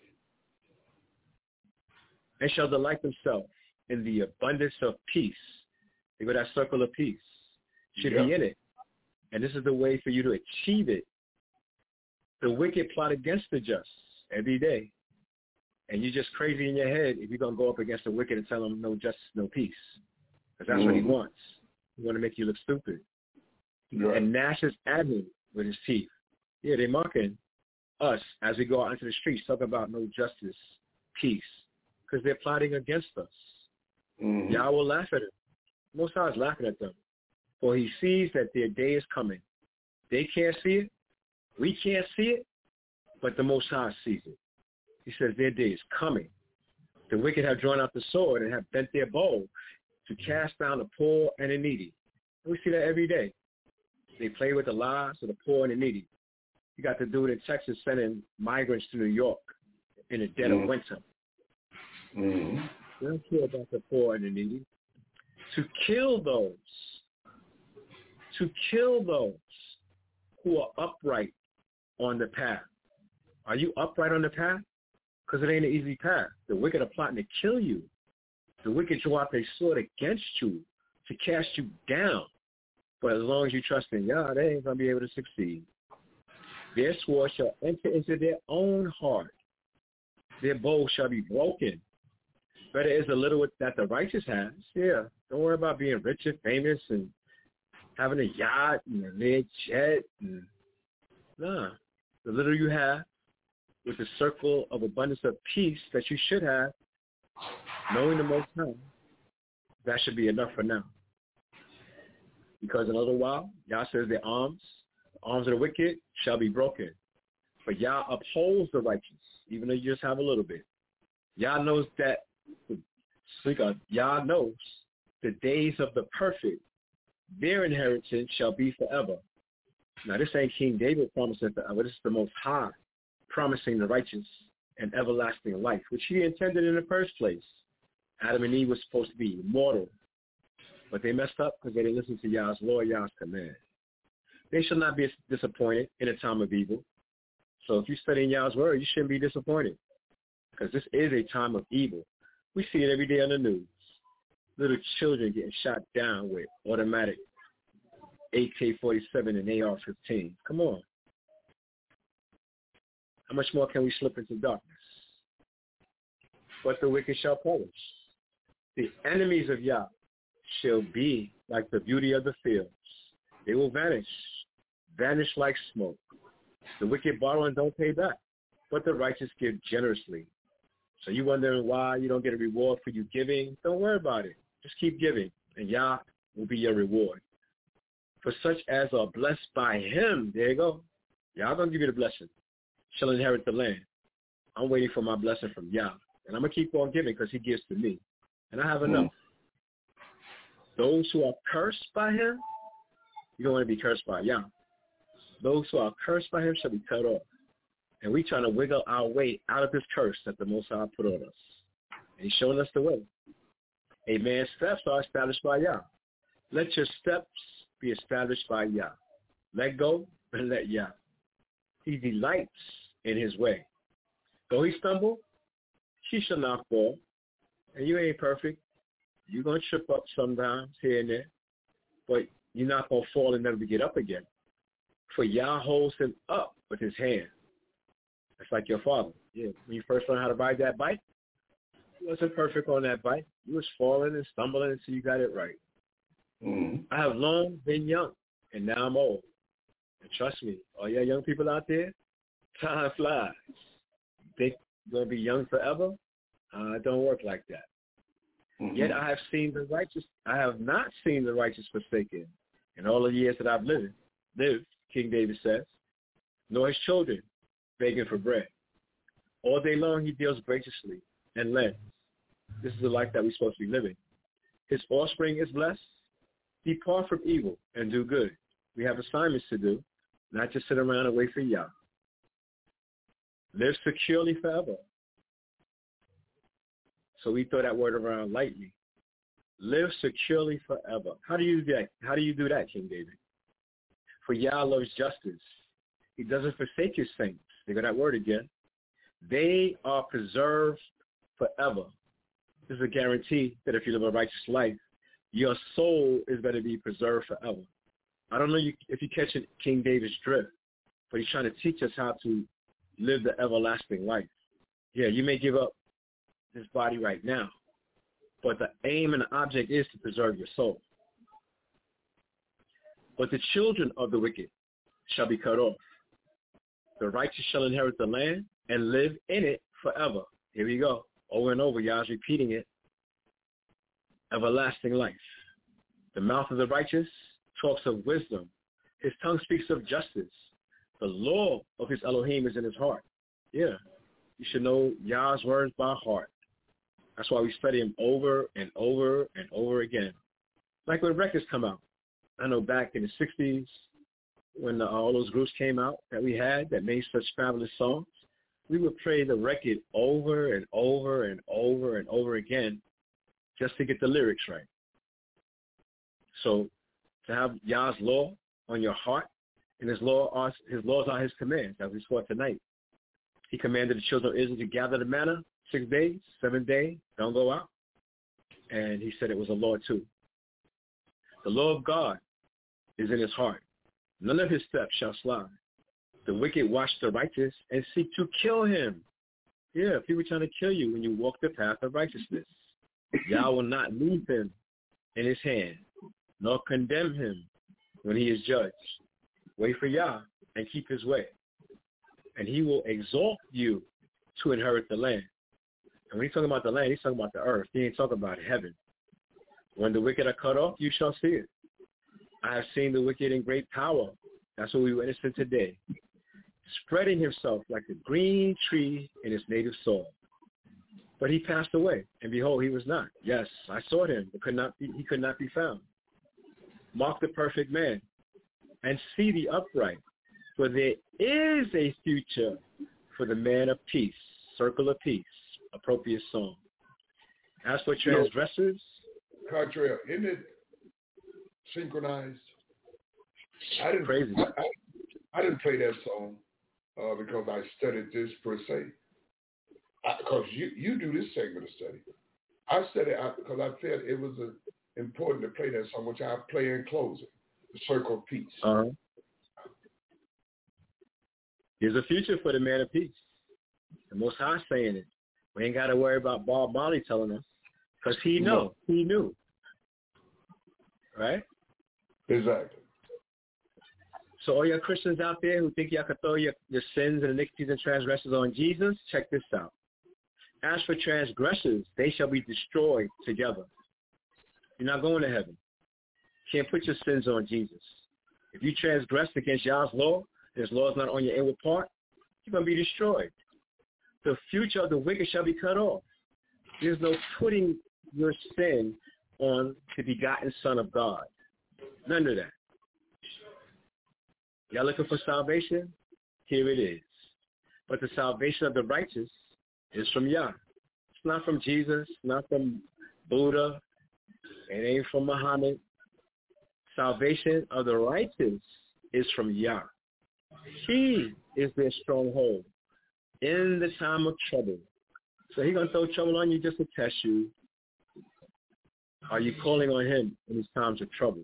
They shall delight themselves in the abundance of peace. They go that circle of peace. Should be in it. And this is the way for you to achieve it. The wicked plot against the just every day. And you're just crazy in your head if you're going to go up against the wicked and tell them no justice, no peace. Because that's what he wants. He want to make you look stupid. Right. And gnashes at him with his teeth. Yeah, they're mocking us as we go out into the streets, talking about no justice, peace, because they're plotting against us. Mm-hmm. Yah will laugh at them. Most High is laughing at them. For he sees that their day is coming. They can't see it. We can't see it. But the Most High sees it. He says their day is coming. The wicked have drawn out the sword and have bent their bow to cast down the poor and the needy. And we see that every day. They play with the lives of the poor and the needy. You got the dude in Texas sending migrants to New York in the dead of winter. Mm-hmm. They don't care about the poor and the needy. To kill those who are upright on the path. Are you upright on the path? Because it ain't an easy path. The wicked are plotting to kill you. The wicked draw out their sword against you to cast you down. But as long as you trust in Yah, they ain't going to be able to succeed. Their sword shall enter into their own heart. Their bow shall be broken. Better is a little that the righteous has. Yeah, don't worry about being rich and famous and having a yacht and a big jet. Nah, the little you have with the circle of abundance of peace that you should have, knowing the Most High, that should be enough for now. Because in a little while, Yah says the arms of the wicked shall be broken. But Yah upholds the righteous, even though you just have a little bit. Yah knows that, Yah knows the days of the perfect, their inheritance shall be forever. Now this ain't King David promising forever. This is the Most High promising the righteous an everlasting life, which he intended in the first place. Adam and Eve was supposed to be immortal, but they messed up because they didn't listen to Yah's law, Yah's command. They shall not be disappointed in a time of evil. So if you study Yah's word, you shouldn't be disappointed, because this is a time of evil. We see it every day on the news. Little children getting shot down with automatic AK-47 and AR-15. Come on. How much more can we slip into darkness? But the wicked shall perish. The enemies of Yah shall be like the beauty of the fields. They will vanish like smoke. The wicked borrow and don't pay back, but the righteous give generously. So you wondering why you don't get a reward for you giving? Don't worry about it. Just keep giving, and Yah will be your reward. For such as are blessed by him, there you go. Yah gonna give you the blessing. Shall inherit the land. I'm waiting for my blessing from Yah, and I'm gonna keep on giving because he gives to me, and I have enough. Those who are cursed by him, you don't want to be cursed by Yah. Those who are cursed by him shall be cut off. And we trying to wiggle our way out of this curse that the Most High put on us. And he's showing us the way. A man's steps are established by Yah. Let your steps be established by Yah. Let go and let Yah. He delights in his way. Though he stumble, he shall not fall. And you ain't perfect. You're going to trip up sometimes here and there. But you're not going to fall and never get up again. For Yah holds him up with his hand. That's like your father. Yeah, when you first learned how to ride that bike, you wasn't perfect on that bike. You was falling and stumbling until you got it right. I have long been young, and now I'm old. And trust me, all you young people out there, time flies. You think you're going to be young forever? It don't work like that. Yet I have not seen the righteous forsaken in all the years that I've lived, King David says, nor his children begging for bread. All day long he deals graciously and lends. This is the life that we're supposed to be living. His offspring is blessed. Depart from evil and do good. We have assignments to do, not just sit around and wait for Yah. Live securely forever. So we throw that word around lightly. Live securely forever. How do you do that? How do you do that, King David? For Yah loves justice. He doesn't forsake his saints. They got that word again. They are preserved forever. This is a guarantee that if you live a righteous life, your soul is going to be preserved forever. I don't know if you catch King David's drift, but he's trying to teach us how to live the everlasting life. Yeah, you may give up this body right now, but the aim and the object is to preserve your soul. But the children of the wicked shall be cut off. The righteous shall inherit the land and live in it forever. Here we go. Over and over, Yah's repeating it. Everlasting life. The mouth of the righteous talks of wisdom. His tongue speaks of justice. The law of his Elohim is in his heart. Yeah. You should know Yah's words by heart. That's why we study him over and over and over again. Like when records come out. I know back in the 60s when all those groups came out that we had that made such fabulous songs, we would play the record over and over and over and over again just to get the lyrics right. So to have Yah's law on your heart, and his laws are his commands, as we saw tonight. He commanded the children of Israel to gather the manna 6 days, 7 days, don't go out. And he said it was a law too. The law of God is in his heart. None of his steps shall slide. The wicked watch the righteous and seek to kill him. Yeah, people trying to kill you when you walk the path of righteousness. Yah will not leave him in his hand, nor condemn him when he is judged. Wait for Yah and keep his way, and he will exalt you to inherit the land. And when he's talking about the land, he's talking about the earth. He ain't talking about heaven. When the wicked are cut off, you shall see it. I have seen the wicked in great power. That's what we witnessed today. Spreading himself like a green tree in his native soil. But he passed away, and behold, he was not. Yes, I sought him, but he could not be found. Mark the perfect man, and see the upright, for there is a future for the man of peace. Circle of peace, appropriate song. As for transgressors, Cartrell, isn't it synchronized? I didn't play that song because I studied this per se. Because you do this segment of study. I studied because I felt it was important to play that song, which I play in closing, the Circle of Peace. There's a future for the man of peace. The Most High saying it. We ain't got to worry about Bob Marley telling us, because he knew. Right? Exactly. So all your Christians out there who think y'all could throw your sins and iniquities and transgressions on Jesus, check this out. As for transgressors, they shall be destroyed together. You're not going to heaven. You can't put your sins on Jesus. If you transgress against Yah's law, his law is not on your inward part, you're going to be destroyed. The future of the wicked shall be cut off. There's no putting your sin on the begotten Son of God. None of that. Y'all looking for salvation? Here it is. But the salvation of the righteous is from Yah. It's not from Jesus, not from Buddha. It ain't from Muhammad. Salvation of the righteous is from Yah. He is their stronghold in the time of trouble. So he's going to throw trouble on you just to test you. Are you calling on him in these times of trouble?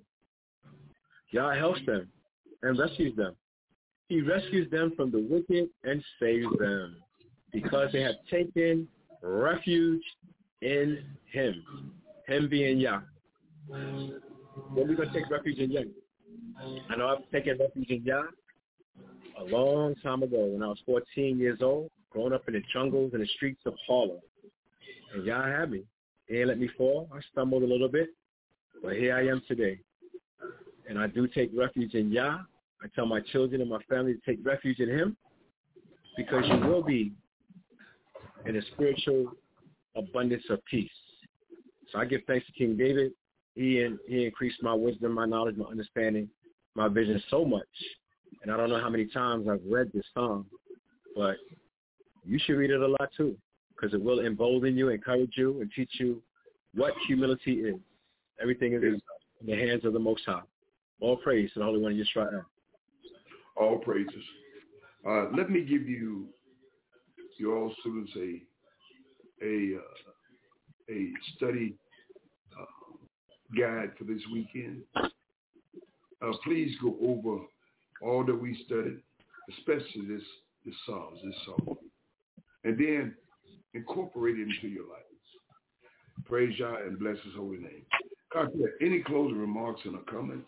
Yah helps them and rescues them. He rescues them from the wicked and saves them because they have taken refuge in him. Him being Yah. When we going to take refuge in Yah? I know I've taken refuge in Yah a long time ago when I was 14 years old, growing up in the jungles and the streets of Harlem. And Yah had me. He ain't let me fall. I stumbled a little bit, but here I am today. And I do take refuge in Yah. I tell my children and my family to take refuge in him because you will be in a spiritual abundance of peace. So I give thanks to King David. He increased my wisdom, my knowledge, my understanding, my vision so much. And I don't know how many times I've read this psalm, but you should read it a lot too because it will embolden you, encourage you, and teach you what humility is. Everything is in the hands of the Most High. All praise to the Holy One of Yisrael. All praises. Let me give you, all students, a study guide for this weekend. Please go over all that we studied, especially this psalm, and then incorporate it into your lives. Praise Yah and bless his holy name. Any closing remarks and comments?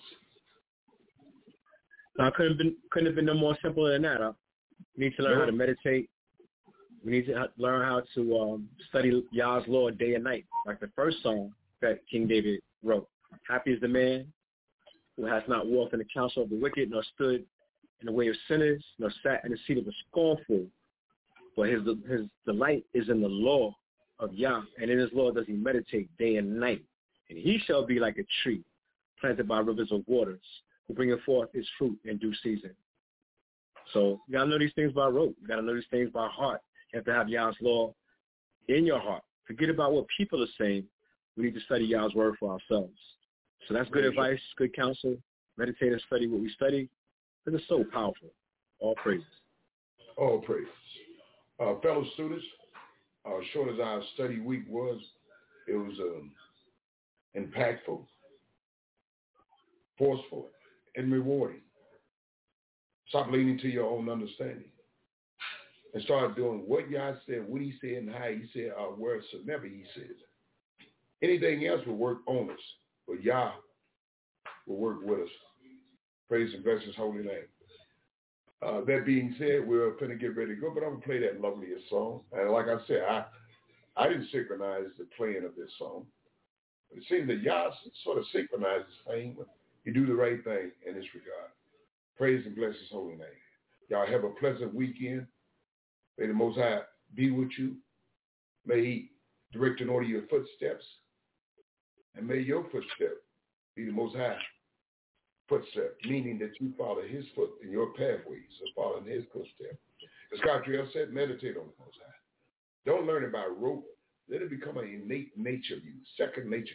No, couldn't have been no more simple than that. We need to learn how to meditate. We need to learn how to study Yah's law day and night, like the first song that King David wrote. Happy is the man who has not walked in the counsel of the wicked, nor stood in the way of sinners, nor sat in the seat of the scornful. But his delight is in the law of Yah, and in his law does he meditate day and night. And he shall be like a tree planted by rivers of waters, who bringeth forth his fruit in due season. So you got to know these things by rote. You got to know these things by heart. You have to have Yah's law in your heart. Forget about what people are saying. We need to study Yah's word for ourselves. So that's good advice, good counsel. Meditate and study what we study. Because it's so powerful. All praises. All praises. Fellow students, short as our study week was, it was impactful, forceful, and rewarding. Stop leaning to your own understanding. And start doing what Yah said, what he said, and how he said, wheresoever he says. Anything else will work on us, but Yah will work with us. Praise and bless his holy name. That being said, we're going to get ready to go, but I'm going to play that loveliest song. And like I said, I didn't synchronize the playing of this song. But it seems that Yah sort of synchronizes things when you do the right thing in this regard. Praise and bless his holy name. Y'all have a pleasant weekend. May the Most High be with you. May he direct and order your footsteps. And may your footstep be the Most High footstep, meaning that you follow his foot in your pathways of following his footsteps. As Catriel said, meditate on the Most High. Don't learn it by rote. Let it become an innate nature of you, second nature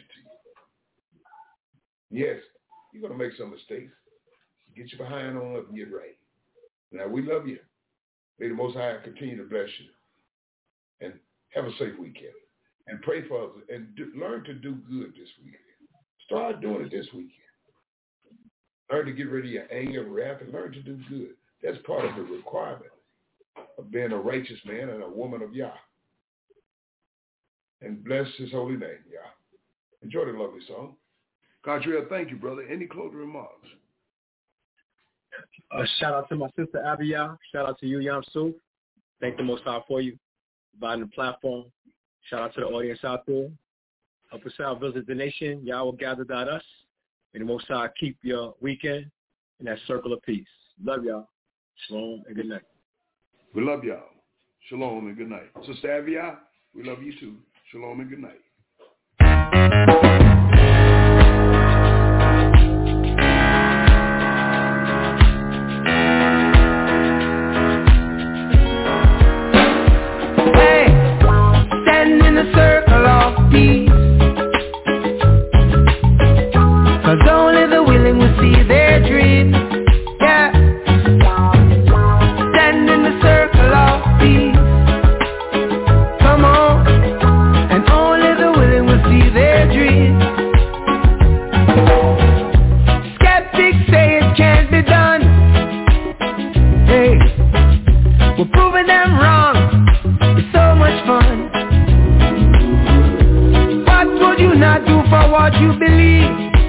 to you. Yes, you're going to make some mistakes. Get your behind on up and get right. Now, we love you. May the Most High continue to bless you. And have a safe weekend. And pray for others. And learn to do good this weekend. Start doing it this weekend. Learn to get rid of your anger, wrath, and learn to do good. That's part of the requirement of being a righteous man and a woman of Yah. And bless his holy name, Yah. Enjoy the lovely song. Catriel, thank you, brother. Any closing remarks? Shout out to my sister Abiyah. Shout out to you, Yam Suf. Thank the Most High for you, providing the platform. Shout out to the audience out there. Help us out, visit the nation. Y'all will gather.us. May the Most High keep your weekend in that circle of peace. Love y'all. Shalom and good night. We love y'all. Shalom and good night. Sister Abiyah, we love you too. Shalom and good night. Circle of peace, 'cause only the willing will see their dreams. Yeah, stand in the circle of peace. Come on, and only the willing will see their dreams. Skeptics say it can't be done. Hey, we're proving them wrong. It's so much fun. Not do for what you believe,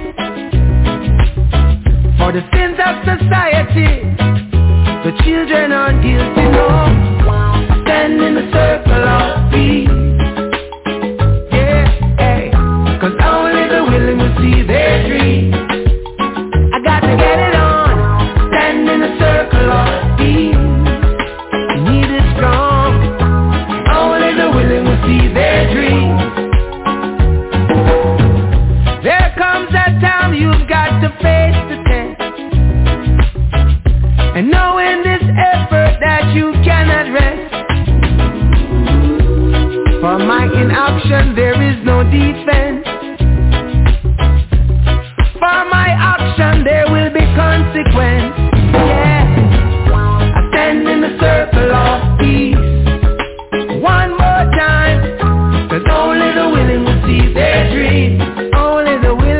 for the sins of society, the children are guilty, no. Stand in the circle of peace. Yeah, hey, 'cause only the willing will see their dreams. I got to get it on. Stand in the circle of peace. You need it strong. Only the willing will see their dreams. You've got to face the test, and know in this effort that you cannot rest. For my inaction there is no defense. For my action there will be consequence. Yeah, I stand in the circle of peace. One more time, 'cause only the willing will see their dreams. Only the willing.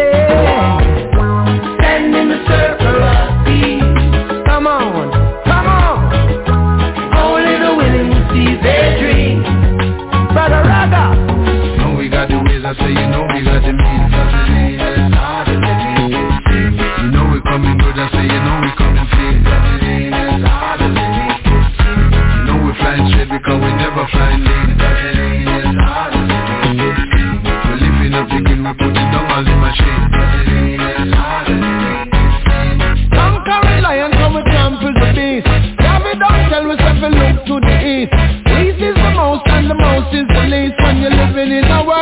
I say, you know we got the means. That's hard as it is. You know we coming good. I say, you know we coming fast. That's hard as it is. You know we flying straight because we never flying late. That's hard as it is. We're lifting up the king, we're putting down all the machine. That's hard as it is. Conquering lion, come and trample the beast. David don't tell us if we look to the east. East is the most and the most is the least. When you're living in a world